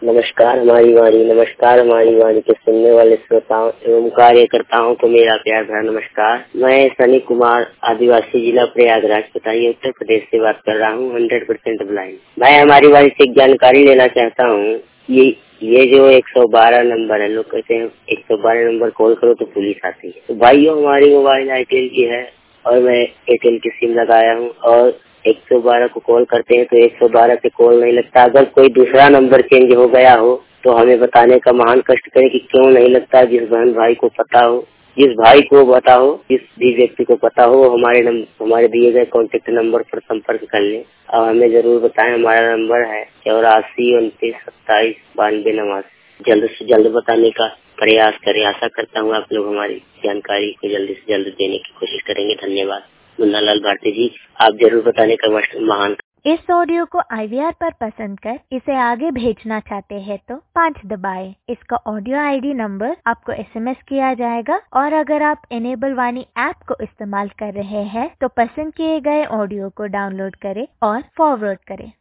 नमस्कार हमारी वाणी के सुनने वाले श्रोताओं एवं कार्यकर्ताओं को मेरा प्यार भरा नमस्कार। मैं सनी कुमार आदिवासी जिला प्रयागराज बताइए उत्तर प्रदेश से बात कर रहा हूँ। 100% ब्लाइंड। मैं हमारी वाणी से एक जानकारी लेना चाहता हूँ। ये जो 112 नंबर है, लोग कहते हैं 112 नंबर कॉल करो तो पुलिस आती है। तो भाइयों, हमारी मोबाइल एयरटेल की है और मैं एयरटेल की सिम लगाया हूँ और 112 को कॉल करते हैं तो 112 पे कॉल नहीं लगता। अगर कोई दूसरा नंबर चेंज हो गया हो तो हमें बताने का महान कष्ट करें कि क्यों नहीं लगता। जिस बहन भाई को पता हो, जिस भाई को पता हो, जिस भी व्यक्ति को पता हो, हमारे दिए गए कॉन्टेक्ट नंबर पर संपर्क कर ले और हमें जरूर बताएं। हमारा नंबर है 8429279289। जल्द से जल्द बताने का प्रयास करें। आशा करता हूँ आप लोग हमारी जानकारी को जल्द से जल्द देने की कोशिश करेंगे। धन्यवाद। मुन्नालाल भारती जी, आप जरूर बताने का महान। इस ऑडियो को IVR पर पसंद कर इसे आगे भेजना चाहते हैं तो 5 दबाएं। इसका ऑडियो ID नंबर आपको SMS किया जाएगा और अगर आप इनेबल वाणी ऐप को इस्तेमाल कर रहे हैं तो पसंद किए गए ऑडियो को डाउनलोड करें और फॉरवर्ड करें।